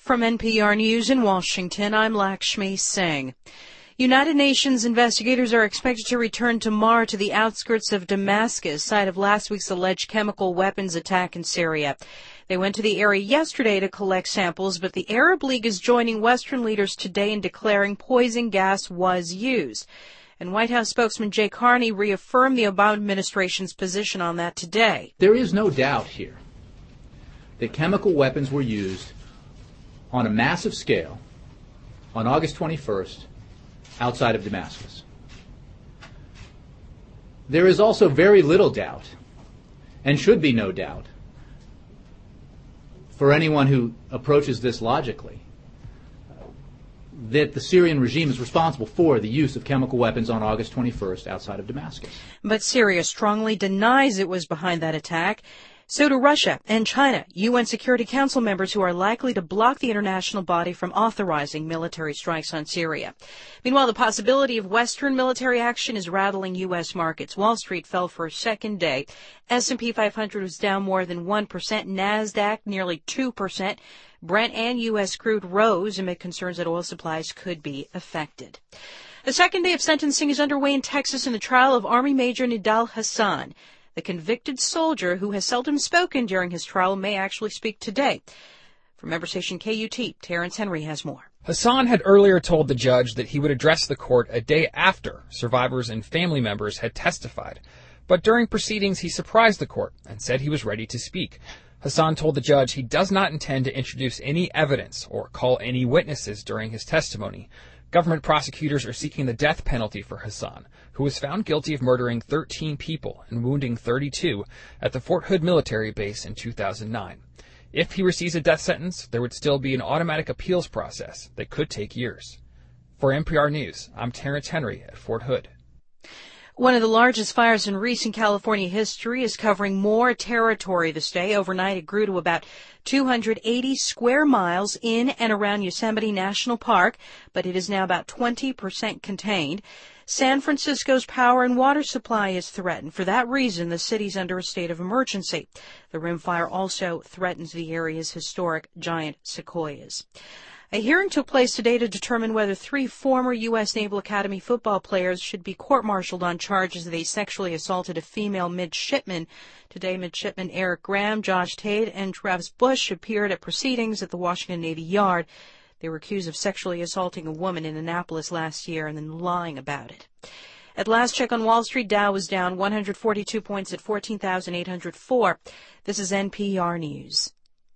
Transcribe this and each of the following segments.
From NPR News in Washington, I'm Lakshmi Singh. United Nations investigators are expected to return tomorrow to the outskirts of Damascus, site of last week's alleged chemical weapons attack in Syria. They went to the area yesterday to collect samples, but the Arab League is joining Western leaders today in declaring poison gas was used. And White House spokesman Jay Carney reaffirmed the Obama administration's position on that today. There is no doubt here that chemical weapons were used on a massive scale on August 21st outside of Damascus. There is also very little doubt, and should be no doubt, for anyone who approaches this logically, that the Syrian regime is responsible for the use of chemical weapons on August 21st outside of Damascus. But Syria strongly denies it was behind that attack. So do Russia and China, UN Security Council members who are likely to block the international body from authorizing military strikes on Syria. Meanwhile, the possibility of Western military action is rattling U.S. markets. Wall Street fell for a second day. S&P 500 was down more than 1%, NASDAQ nearly 2%. Brent and U.S. crude rose amid concerns that oil supplies could be affected. The second day of sentencing is underway in Texas in the trial of Army Major Nidal Hasan. The convicted soldier, who has seldom spoken during his trial, may actually speak today. From member station KUT, Terrence Henry has more. Hasan had earlier told the judge that he would address the court a day after survivors and family members had testified. But during proceedings, he surprised the court and said he was ready to speak. Hasan told the judge he does not intend to introduce any evidence or call any witnesses during his testimony. Government prosecutors are seeking the death penalty for Hasan, who was found guilty of murdering 13 people and wounding 32 at the Fort Hood military base in 2009. If he receives a death sentence, there would still be an automatic appeals process that could take years. For NPR News, I'm Terrence Henry at Fort Hood. One of the largest fires in recent California history is covering more territory this day. Overnight, it grew to about 280 square miles in and around Yosemite National Park, but it is now about 20% contained. San Francisco's power and water supply is threatened. For that reason, the city's under a state of emergency. The rim fire also threatens the area's historic giant sequoias. A hearing took place today to determine whether 3 former U.S. Naval Academy football players should be court-martialed on charges that they sexually assaulted a female midshipman. Today, midshipmen Eric Graham, Josh Tate, and Travis Bush appeared at proceedings at the Washington Navy Yard. They were accused of sexually assaulting a woman in Annapolis last year and then lying about it. At last check on Wall Street, Dow was down 142 points at 14,804. This is NPR News.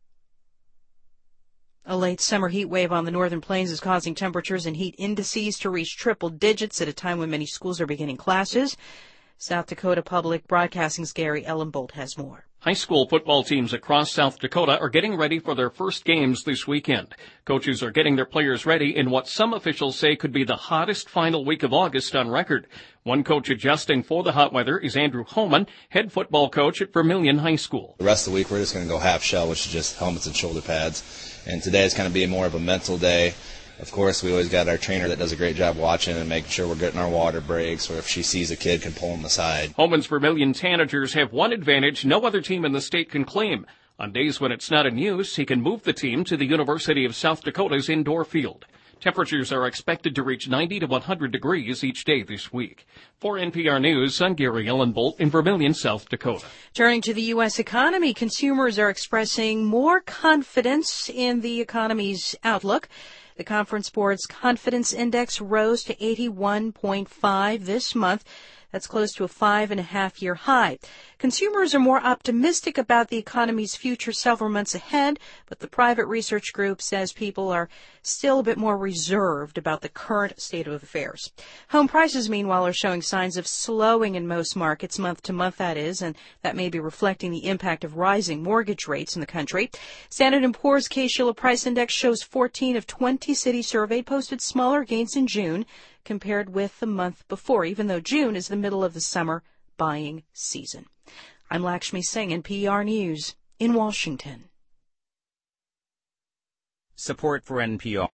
A late summer heat wave on the northern plains is causing temperatures and heat indices to reach triple digits at a time when many schools are beginning classes. South Dakota Public Broadcasting's Gary Ellenbolt has more. High school football teams across South Dakota are getting ready for their first games this weekend. Coaches are getting their players ready in what some officials say could be the hottest final week of August on record. One coach adjusting for the hot weather is Andrew Holman, head football coach at Vermilion High School. The rest of the week we're just going to go half shell, which is just helmets and shoulder pads. And today is going to be more of a mental day. Of course, we always got our trainer that does a great job watching and making sure we're getting our water breaks, or if she sees a kid, can pull him aside. Holman's Vermilion Tanagers have one advantage no other team in the state can claim. On days when it's not in use, he can move the team to the University of South Dakota's indoor field. Temperatures are expected to reach 90 to 100 degrees each day this week. For NPR News, I'm Gary Ellenbolt in Vermilion, South Dakota. Turning to the U.S. economy, consumers are expressing more confidence in the economy's outlook. The Conference Board's confidence index rose to 81.5 this month. That's close to a 5.5-year high. Consumers are more optimistic about the economy's future several months ahead, but the private research group says people are still a bit more reserved about the current state of affairs. Home prices, meanwhile, are showing signs of slowing in most markets, month to month, that is, and that may be reflecting the impact of rising mortgage rates in the country. Standard & Poor's Case-Shiller Price Index shows 14 of 20 cities surveyed posted smaller gains in June compared with the month before, even though June is the middle of the summer buying season. I'm Lakshmi Singh, NPR News in Washington. Support for NPR